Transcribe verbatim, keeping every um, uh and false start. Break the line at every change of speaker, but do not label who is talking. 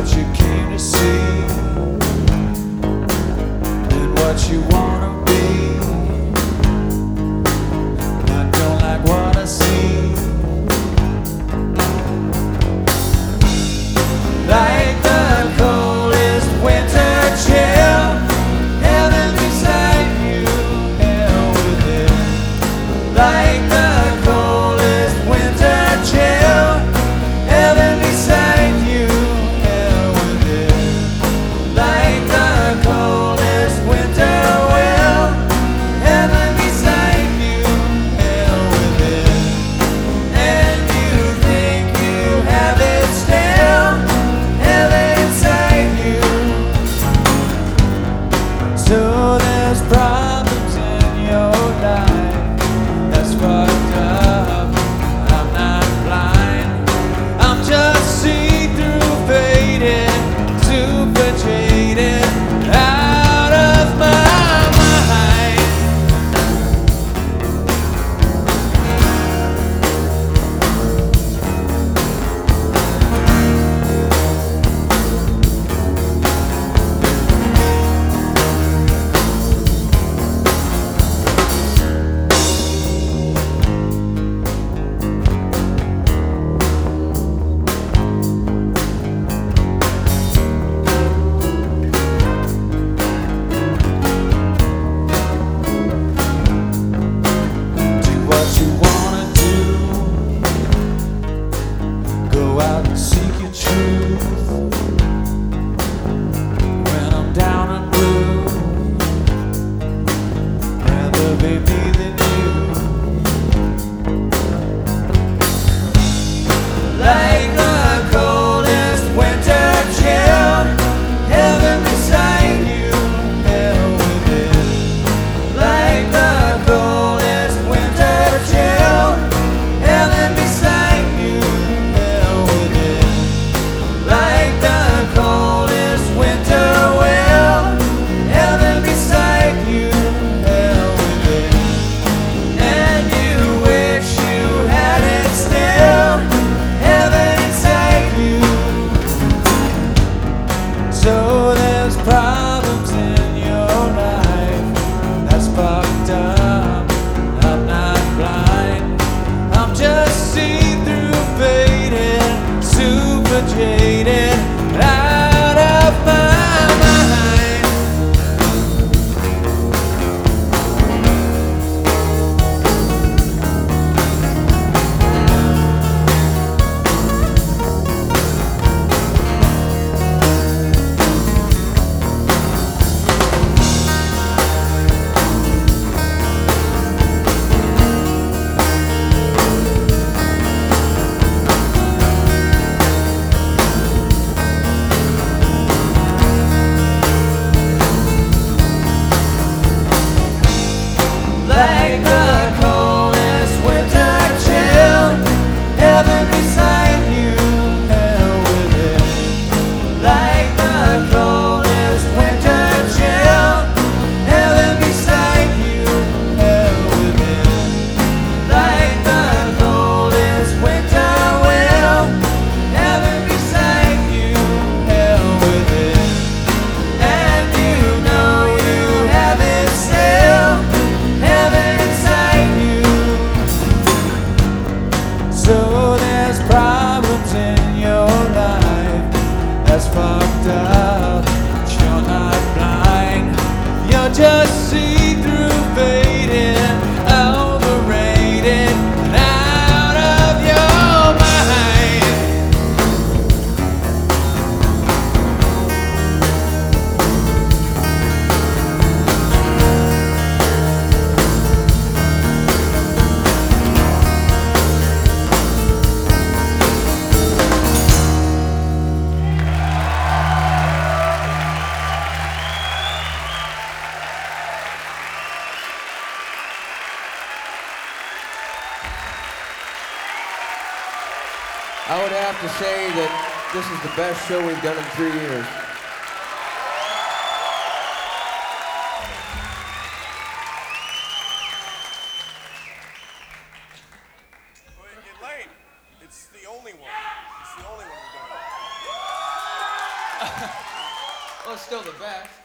what you came to see and what you wanna be. I don't like what I see. Like the coldest winter chill, heaven beside you, hell within. Like the coldest winter chill, heaven beside you, hell within. Like the coldest winter will, heaven beside you, hell within. And you think you have it still, heaven inside you. So there's problems in your life, that's fucked up. I'm not blind, I'm just see-through faded, super jaded, out of my mind. Do what you wanna do, go out and seek your truth. When I'm down and blue, rather be me than you. Like the coldest winter chill, heaven beside you, hell within. Like the coldest winter chill, heaven beside you, hell within. Like the coldest winter will, heaven beside you, hell within. And you wish you had it still, heaven inside you. So there's problems in your life, that's fucked up. I'm not blind, I'm just see-through faded, super jaded, out of my mind. Like the coldest winter chill, heaven beside you, hell within. Like the coldest winter chill, heaven beside you, hell within. Like the coldest winter will, heaven beside you, hell within. And you know you have it still, heaven inside you. So there's problems in your life, that's fucked up. But you're not blind, you're just see-through faded, overrated, and out of your mind.
I would have to say that this is the best show we've done in three years.
Elaine, it's the only one. It's the only one we've done.
Well, it's still the best.